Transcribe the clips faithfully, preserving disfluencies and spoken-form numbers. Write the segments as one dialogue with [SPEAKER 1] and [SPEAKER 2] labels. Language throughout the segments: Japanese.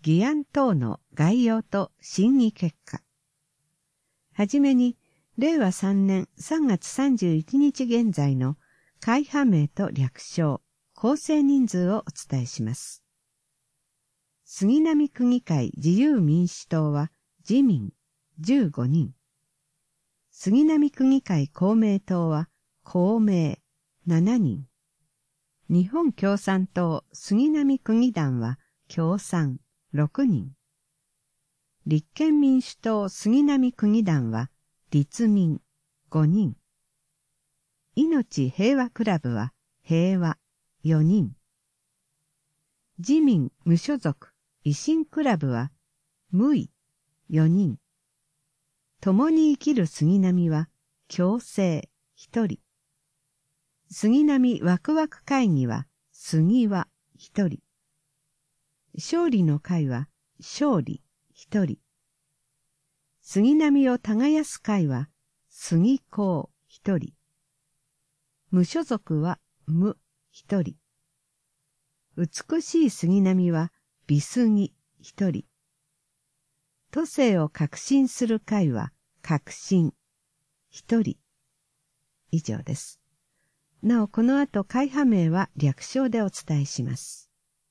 [SPEAKER 1] 議案等の概要と審議結果。はじめに、れいわさんねんさんがつさんじゅういちにち現在の会派名と略称、構成人数をお伝えします。杉並区議会自由民主党は自民じゅうごにん。杉並区議会公明党は公明しちにん。日本共産党杉並区議団は共産ろくにん。立憲民主党杉並区議団は立民ごにん。命平和クラブは平和よにん。自民無所属維新クラブは無為よにん。共に生きる杉並は共生ひとり。杉並ワクワク会議は杉和ひとり。勝利の会は勝利ひとり。杉並を耕す会は杉公ひとり。無所属は無ひとり。美しい杉並は美杉ひとり。都政を革新する会は革新ひとり。以上です。なおこの後会派名は略称でお伝えします。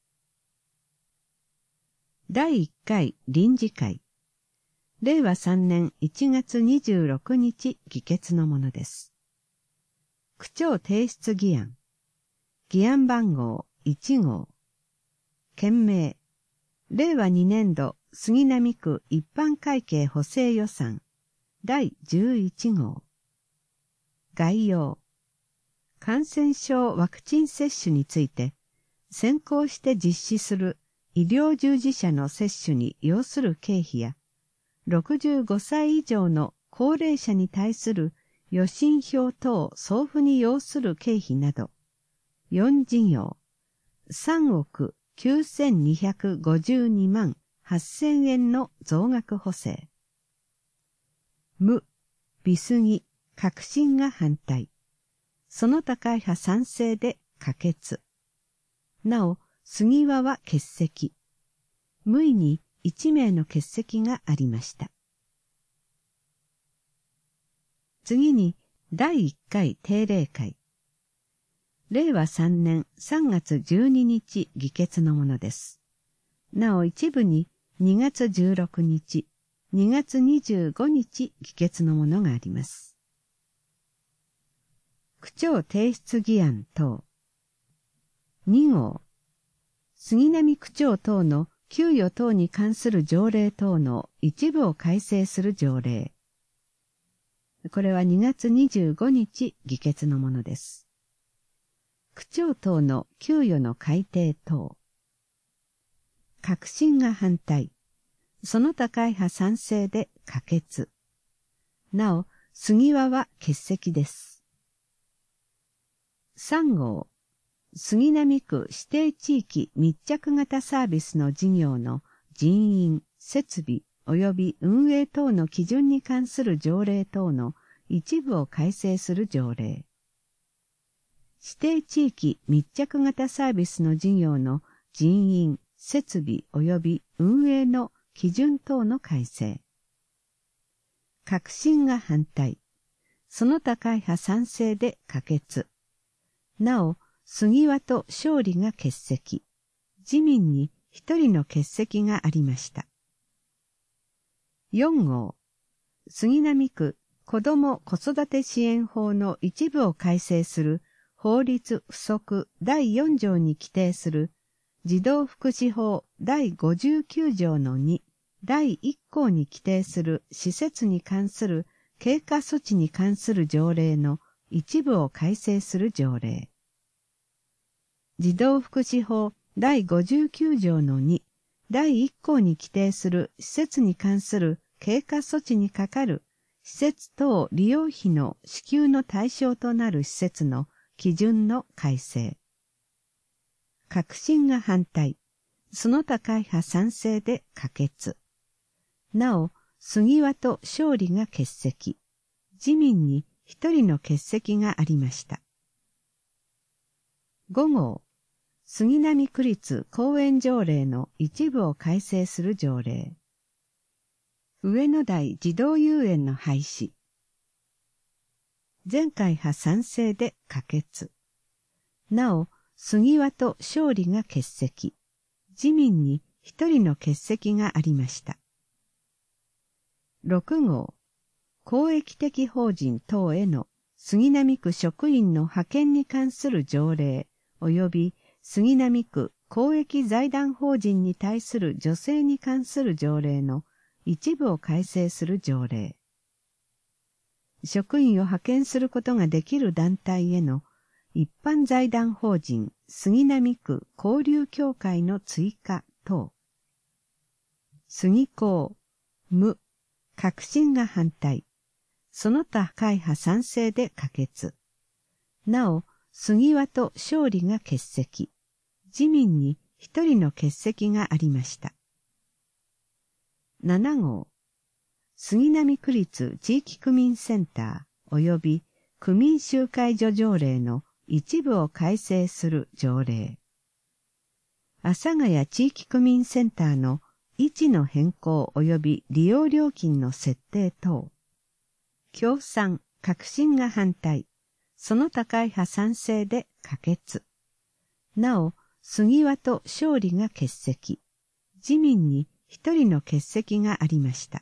[SPEAKER 1] だいいっかい臨時会。れいわさんねんいちがつにじゅうろくにち議決のものです。区長提出議案。議案番号いちごう。件名。れいわにねんど杉並区一般会計補正予算だいじゅういちごう。概要。感染症ワクチン接種について、先行して実施する医療従事者の接種に要する経費や、ろくじゅうごさい以上の高齢者に対する予診票等送付に要する経費など、よんじぎょう、さんおくきゅうせんにひゃくごじゅうにまんはっせんえんの増額補正。無、美杉、革新が反対。その他会派賛成で可決。なお、杉和は欠席。無為にいちめいの欠席がありました。次に、だいいっかい定例会。れいわさんねんさんがつじゅうににち議決のものです。なお一部ににがつじゅうろくにち、にがつにじゅうごにち議決のものがあります。区長提出議案等。にごう。杉並区長等の給与等に関する条例等の一部を改正する条例。これはにがつにじゅうごにち議決のものです。区長等の給与の改定等。革新が反対。その他会派賛成で可決。なお、杉和は欠席です。さんごう。杉並区指定地域密着型サービスの事業の人員、設備及び運営等の基準に関する条例等の一部を改正する条例。指定地域密着型サービスの事業の人員、設備及び運営の基準等の改正。革新が反対。その他会派賛成で可決。なお、杉和と勝利が欠席。自民に一人の欠席がありました。よんごう。杉並区子ども子育て支援法の一部を改正する法律附則だいよんじょうに規定する児童福祉法だいごじゅうきゅうじょうのにだいいっこうに規定する施設に関する経過措置に関する条例の一部を改正する条例。児童福祉法だいごじゅうきゅうじょうのにだいいっこうに規定する施設に関する経過措置にかかる施設等利用費の支給の対象となる施設の基準の改正。革新が反対。その他会派賛成で可決。なお、杉和と勝利が欠席。自民に一人の欠席がありました。ごごう。 杉並区立公園条例の一部を改正する条例。上野台児童遊園の廃止。全会派賛成で可決。なお、杉和と勝利が欠席。自民に一人の欠席がありました。ろく号、公益的法人等への杉並区職員の派遣に関する条例及び杉並区公益財団法人に対する助成に関する条例の一部を改正する条例。職員を派遣することができる団体への一般財団法人杉並区交流協会の追加等。杉公、無、革新が反対。その他会派賛成で可決。なお、杉和と勝利が欠席。自民に一人の欠席がありました。なな号、杉並区立地域区民センター及び区民集会所条例の一部を改正する条例。阿佐ヶ谷地域区民センターの位置の変更及び利用料金の設定等。共産、革新が反対。その他会派賛成で可決。なお、杉和と勝利が欠席。自民に一人の欠席がありました。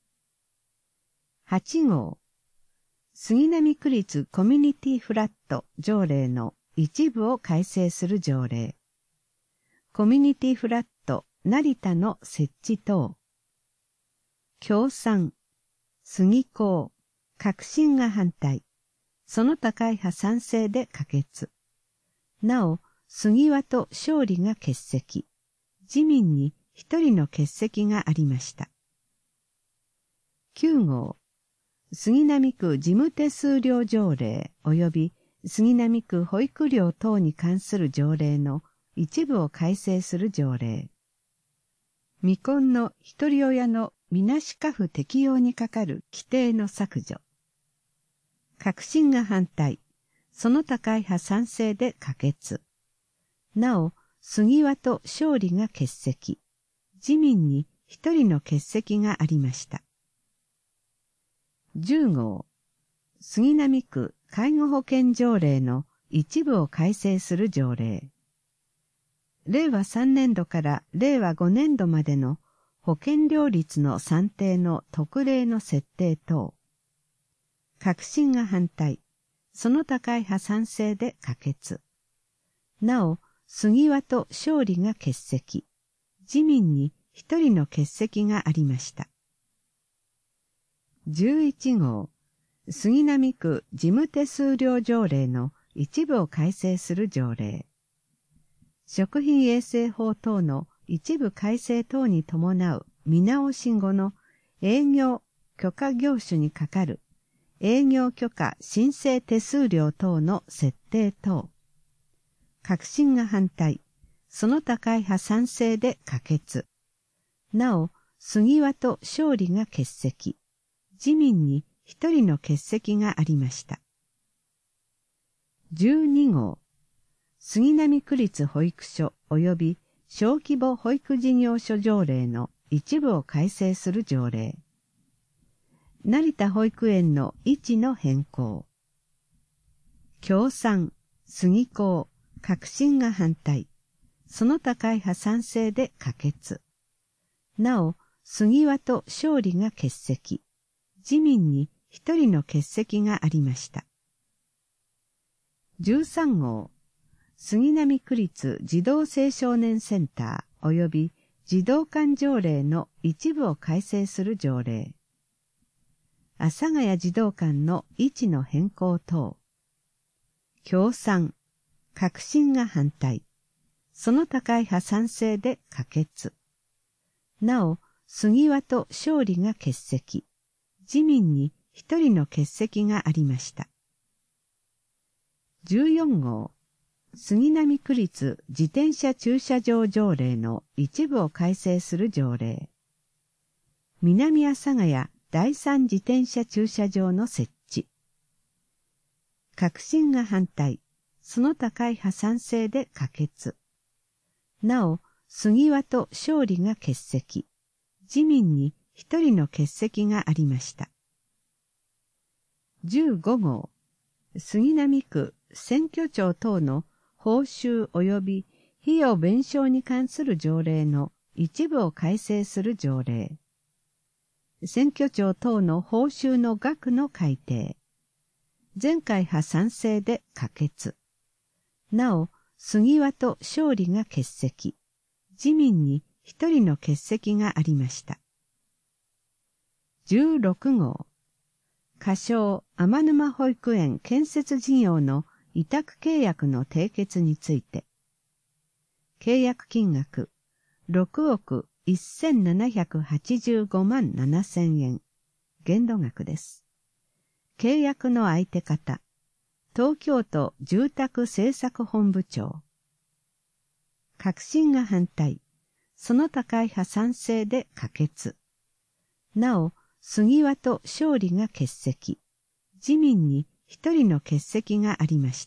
[SPEAKER 1] はち号、杉並区立コミュニティフラット条例の一部を改正する条例。コミュニティフラット成田の設置等。共産、杉公、革新が反対。その他会派賛成で可決。なお、杉和と勝利が欠席。自民に一人の欠席がありました。きゅう号、杉並区事務手数料条例及び杉並区保育料等に関する条例の一部を改正する条例。未婚の一人親のみなし家父適用にかかる規定の削除。革新が反対。その他会派賛成で可決。なお、杉和と勝利が欠席。自民に一人の欠席がありました。じゅう号、杉並区介護保険条例の一部を改正する条例。れいわさんねん度かられいわごねん度までの保険料率の算定の特例の設定等。革新が反対。その他会派賛成で可決。なお、杉和と勝利が欠席。自民に一人の欠席がありました。じゅういち号、杉並区事務手数料条例の一部を改正する条例。食品衛生法等の一部改正等に伴う見直し後の営業許可業種にかかる営業許可申請手数料等の設定等。革新が反対。その他会派賛成で可決。なお、杉和と勝利が欠席。自民に一人の欠席がありました。じゅうに号、杉並区立保育所及び小規模保育事業所条例の一部を改正する条例。成田保育園の位置の変更。共産、杉公、革新が反対。その他会派賛成で可決。なお、杉和と勝利が欠席。自民に一人の欠席がありました。じゅうさん号、杉並区立児童青少年センター及び児童館条例の一部を改正する条例。阿佐ヶ谷児童館の位置の変更等。共産、革新が反対。その他会派賛成で可決。なお、杉和と勝利が欠席。自民に一人の欠席がありました。じゅうよん号、杉並区立自転車駐車場条例の一部を改正する条例。南阿佐ヶ谷第三自転車駐車場の設置。革新が反対。その他会派賛成で可決。 なお、杉和と勝利が欠席。自民に一人の欠席がありました。じゅうご号、杉並区選挙庁等の報酬及び費用弁償に関する条例の一部を改正する条例。選挙庁等の報酬の額の改定。全会派賛成で可決。なお、杉和と勝利が欠席。自民に一人の欠席がありました。じゅうろく号、仮称天沼保育園建設事業の委託契約の締結について、契約金額ろくおくせんななひゃくはちじゅうごまんななせんえん、限度額です。契約の相手方、東京都住宅政策本部長。革新が反対、その他会派賛成で可決。なお、杉和と勝利が欠席。自民に一人の欠席がありました。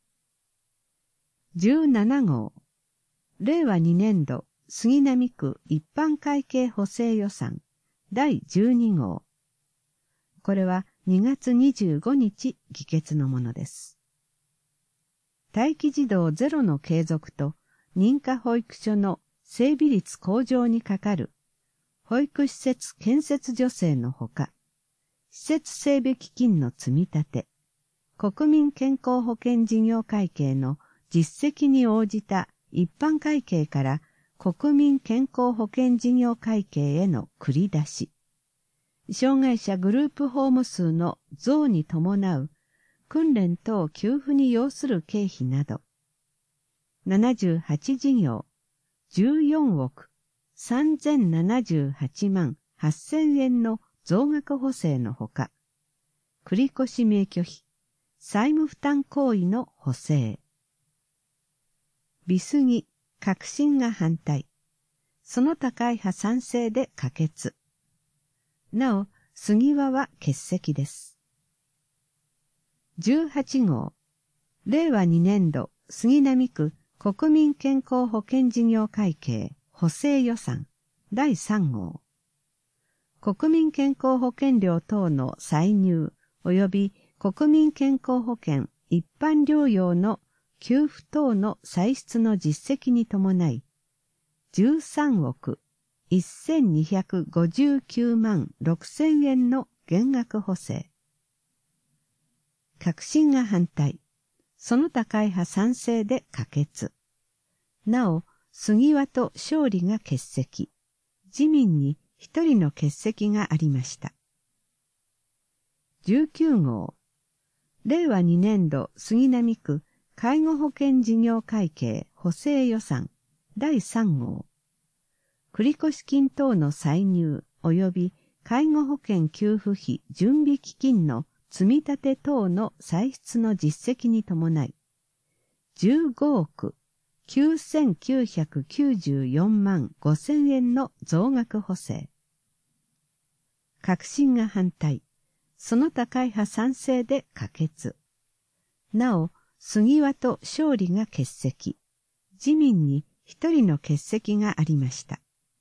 [SPEAKER 1] じゅうなな号、れいわにねんど杉並区一般会計補正予算だいじゅうに号。これはにがつにじゅうごにち議決のものです。待機児童ゼロの継続と認可保育所の整備率向上にかかる保育施設建設助成のほか、施設整備基金の積み立て、国民健康保険事業会計の実績に応じた一般会計から国民健康保険事業会計への繰り出し、障害者グループホーム数の増に伴う訓練等給付に要する経費など、ななじゅうはち事業、じゅうよんおくさんぜんななじゅうはちまんはっせんえんの増額補正のほか、繰越免許費、債務負担行為の補正。美杉、革新が反対。その他会派賛成で可決。なお、杉和は欠席です。じゅうはち号、れいわにねんど杉並区国民健康保険事業会計補正予算だいさん号。国民健康保険料等の歳入及び国民健康保険一般療養の給付等の歳出の実績に伴い、じゅうさんおくせんにひゃくごじゅうきゅうまんろくせんえんの減額補正。革新が反対。その他会派賛成で可決。なお、杉和と勝利が欠席。自民に一人の欠席がありました。じゅうきゅう号、れいわにねんど杉並区介護保険事業会計補正予算だいさん号。繰越金等の歳入及び介護保険給付費準備基金の積み立て等の歳出の実績に伴い、じゅうごおくきゅうせんきゅうひゃくきゅうじゅうよんまんごせんえんの増額補正。革新が反対。その他会派賛成で可決。なお、杉和と勝利が欠席。自民に一人の欠席がありました。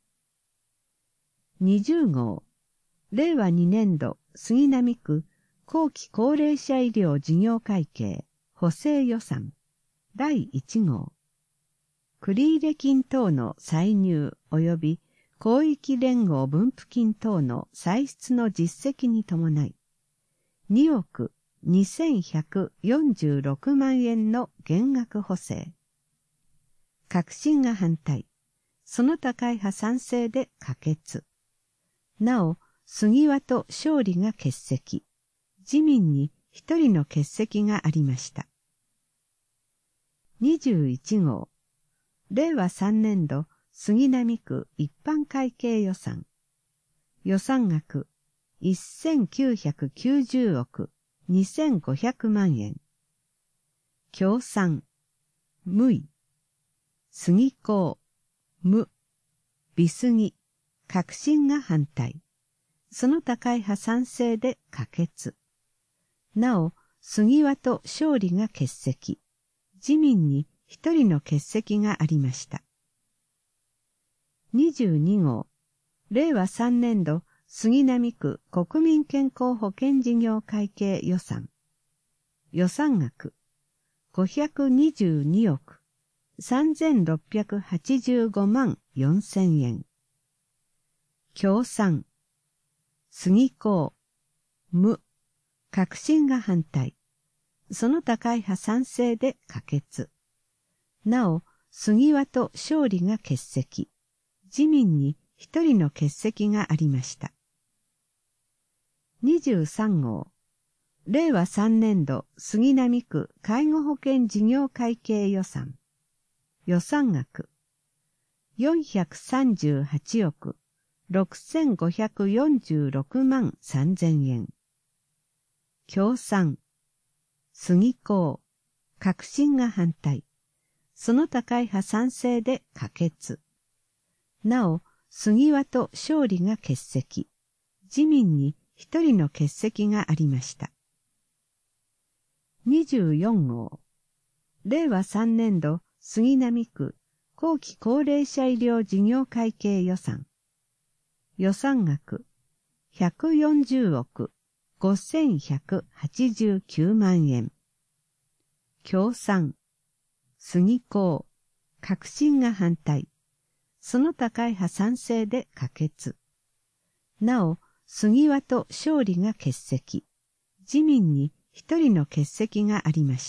[SPEAKER 1] にじゅう号、れいわにねんど杉並区後期高齢者医療事業会計補正予算だいいち号。繰入金等の歳入及び広域連合分付金等の歳出の実績に伴い、におくにせんひゃくよんじゅうろくまんえんの減額補正。革新が反対。その他会派賛成で可決。なお、杉和と勝利が欠席。自民に一人の欠席がありました。にじゅういち号、れいわさんねんど杉並区一般会計予算。予算額せんきゅうひゃくきゅうじゅうおくにせんごひゃくまんえん。協賛、無為、杉公、無、美杉、革新が反対。その他会派賛成で可決。なお、杉和と勝利が欠席。自民に一人の欠席がありました。 にじゅうにごう、れいわさんねんど杉並区国民健康保険事業会計予算。予算額ごひゃくにじゅうにおくさんぜんろっぴゃくはちじゅうごまんよんせんえん。協賛杉公無革新が反対。その他会派賛成で可決。なお、杉和と勝利が欠席。自民に一人の欠席がありました。にじゅうさんごう、れいわさんねんど杉並区介護保険事業会計予算。予算額よんひゃくさんじゅうはちおくろくせんごひゃくよんじゅうろくまんさんぜんえん。協賛杉公革新が反対。その他会派賛成で可決。なお、杉和と勝利が欠席。自民に一人の欠席がありました。にじゅうよんごう、れいわさんねんど杉並区後期高齢者医療事業会計予算。予算額ひゃくよんじゅうおくごせんひゃくはちじゅうきゅうまんえん。協賛杉公革新が反対。その他会派賛成で可決。なお、杉和と勝利が欠席。自民に一人の欠席がありました。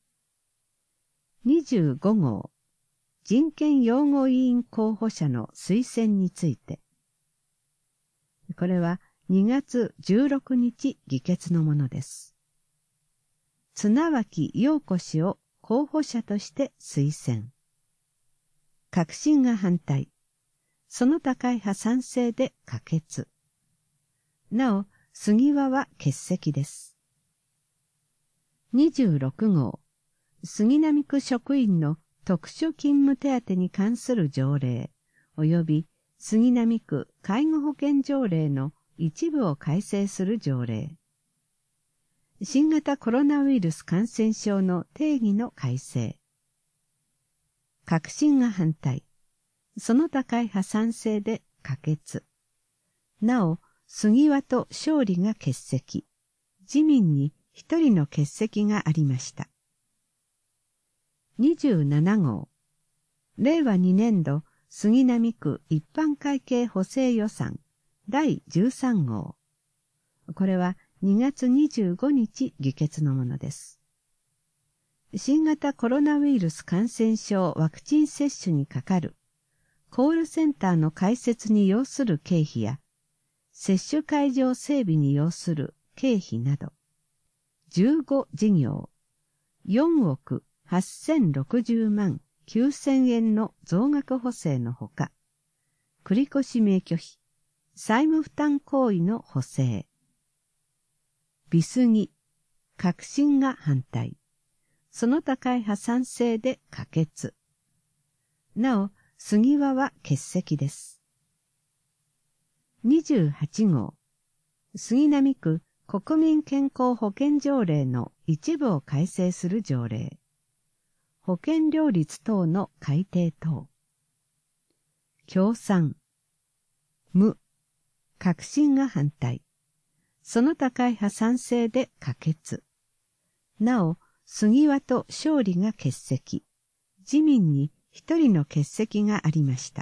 [SPEAKER 1] にじゅうごごう、人権擁護委員候補者の推薦について。これはにがつじゅうろくにち議決のものです。綱脇陽子氏を候補者として推薦。革新が反対。その他会派賛成で可決。なお、杉和は欠席です。にじゅうろくごう、杉並区職員の特殊勤務手当に関する条例及び杉並区介護保険条例の一部を改正する条例。新型コロナウイルス感染症の定義の改正。革新が反対。その他会派賛成で可決。なお、杉和と勝利が欠席。自民に一人の欠席がありました。にじゅうななごう、れいわにねんど杉並区一般会計補正予算だいじゅうさんごう。これはにがつにじゅうごにち議決のものです。新型コロナウイルス感染症ワクチン接種にかかるコールセンターの開設に要する経費や接種会場整備に要する経費などじゅうごじぎょうよんおくはっせんろくじゅうまんきゅうせんえんの増額補正のほか、繰越免許費、債務負担行為の補正。美杉、革新が反対。その他会派賛成で可決。なお、杉和は欠席です。にじゅうはちごう、杉並区国民健康保険条例の一部を改正する条例。保険料率等の改定等。協賛無革新が反対。その他会派賛成で可決。なお、杉和と勝利が欠席。自民に一人の欠席がありました。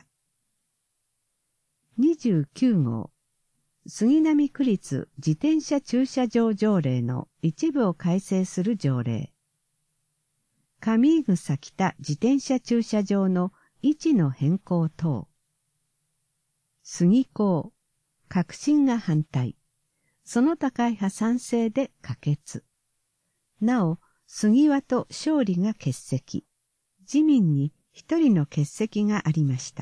[SPEAKER 1] にじゅうきゅうごう、杉並区立自転車駐車場条例の一部を改正する条例。上井草北自転車駐車場の位置の変更等。杉公、革新が反対。その他会派賛成で可決。なお、杉和と勝利が欠席。自民に一人の欠席がありました。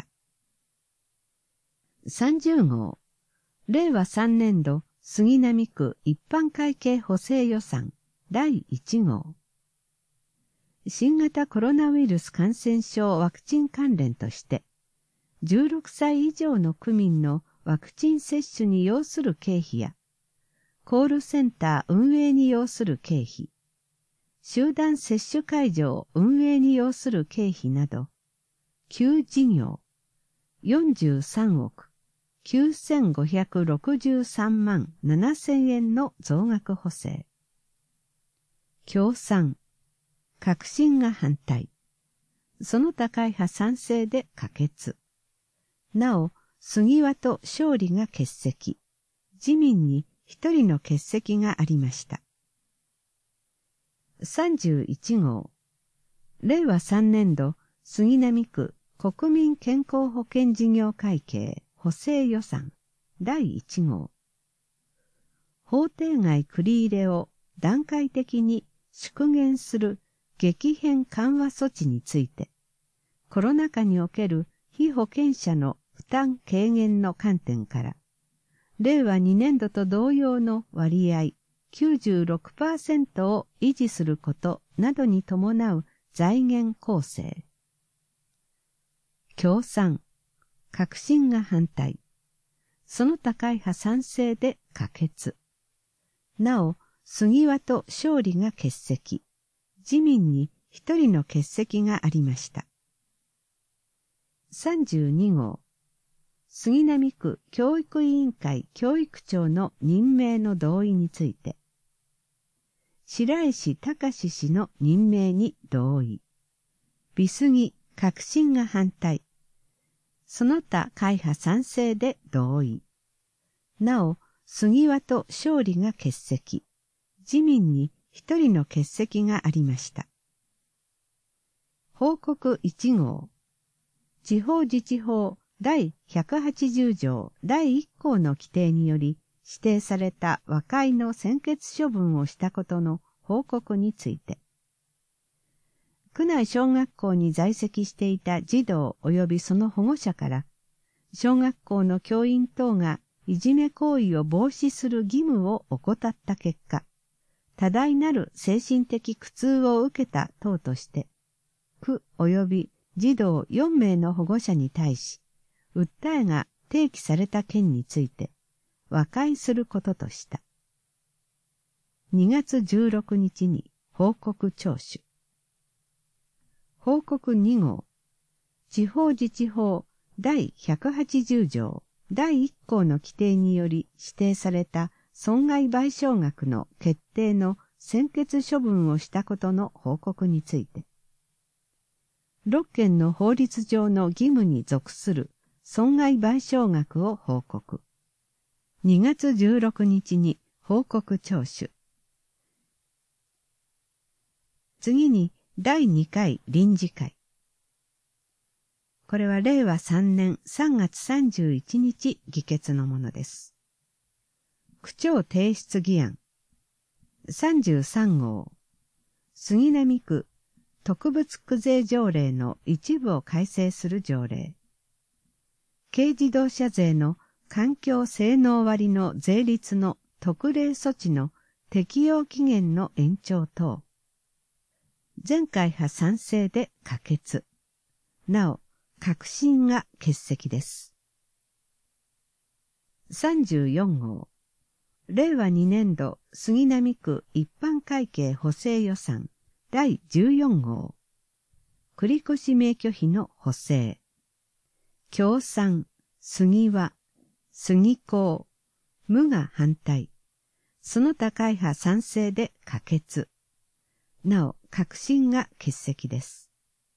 [SPEAKER 1] さんじゅうごう、れいわさんねんど杉並区一般会計補正予算だいいちごう。新型コロナウイルス感染症ワクチン関連として、じゅうろくさい以上の区民のワクチン接種に要する経費や、コールセンター運営に要する経費、集団接種会場運営に要する経費など、きゅうじぎょうよんじゅうさんおくきゅうせんごひゃくろくじゅうさんまんななせんえんの増額補正。共産、革新が反対。その他会派賛成で可決。なお、杉和と勝利が欠席。自民に一人の欠席がありました。さんじゅういちごう、れいわさんねんど杉並区国民健康保険事業会計補正予算だいいちごう。法定外繰り入れを段階的に縮減する激変緩和措置について、コロナ禍における被保険者の負担軽減の観点から、れいわにねんどと同様の割合 きゅうじゅうろくパーセント を維持することなどに伴う財源構成。共産、革新が反対。その他会派賛成で可決。なお、杉和と勝利が欠席。自民に一人の欠席がありました。さんじゅうにごう、杉並区教育委員会教育長の任命の同意について、白石隆氏の任命に同意。美杉、革新が反対。その他会派賛成で同意。なお、杉和と勝利が欠席。自民に一人の欠席がありました。報告いちごう、地方自治法だいひゃくはちじゅうじょうだいいっこうの規定により指定された和解の専決処分をしたことの報告について、区内小学校に在籍していた児童及びその保護者から、小学校の教員等がいじめ行為を防止する義務を怠った結果、多大なる精神的苦痛を受けた等として、区及び児童よんめいの保護者に対し、訴えが提起された件について、和解することとした。にがつじゅうろくにちに報告聴取。報告にごう、地方自治法だいひゃくはちじゅうじょうだいいっこうの規定により指定された損害賠償額の決定の専決処分をしたことの報告について、ろっけんの法律上の義務に属する損害賠償額を報告。にがつじゅうろくにちに報告聴取。次にだいにかい臨時会。これはれいわさんねんさんがつさんじゅういちにち議決のものです。区長提出議案。さんじゅうさんごう。杉並区特別区税条例の一部を改正する条例。軽自動車税の環境性能割の税率の特例措置の適用期限の延長等。全会派賛成で可決。なお、革新が欠席です。さんじゅうよんごう。れいわにねんど杉並区一般会計補正予算だいじゅうよんごう。繰越免許費の補正。共産、杉和、杉公、無が反対。その他会派賛成で可決。なお、革新が欠席です。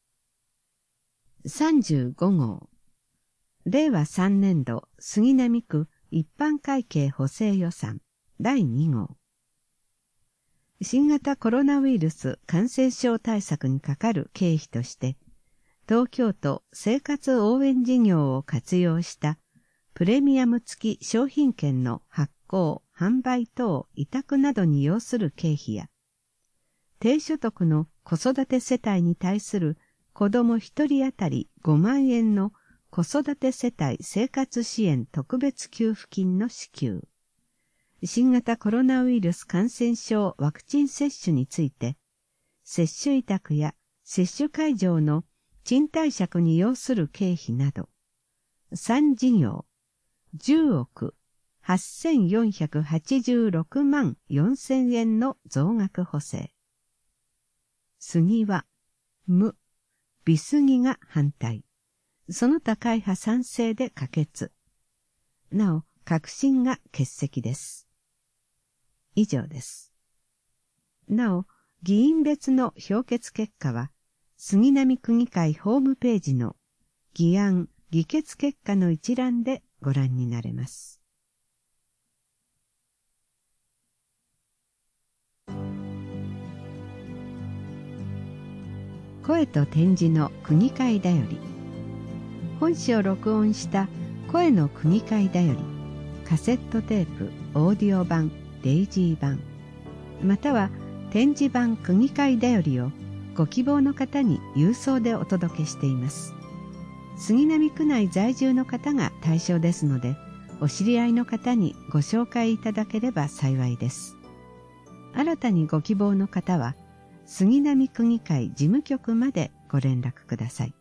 [SPEAKER 1] さんじゅうごごう。れいわさんねんど杉並区一般会計補正予算だいにごう。新型コロナウイルス感染症対策にかかる経費として、東京都生活応援事業を活用したプレミアム付き商品券の発行、販売等委託などに要する経費や、低所得の子育て世帯に対する子どもひとり当たりごまんえんの子育て世帯生活支援特別給付金の支給、新型コロナウイルス感染症ワクチン接種について、接種委託や接種会場の賃貸借に要する経費など、さんじぎょう、じゅうおくはっせんよんひゃくはちじゅうろくまんよんせんえんの増額補正。杉は、無、美杉が反対。 その他会派賛成で可決。なお、革新が欠席です。以上です。なお、議員別の評決結果は、杉並区議会ホームページの議案・議決結果の一覧でご覧になれます。声と点字の区議会だより。本誌を録音した声の区議会だより、カセットテープ、オーディオ版、デイジー版、または点字版区議会だよりをご希望の方に郵送でお届けしています。杉並区内在住の方が対象ですので、お知り合いの方にご紹介いただければ幸いです。新たにご希望の方は、杉並区議会事務局までご連絡ください。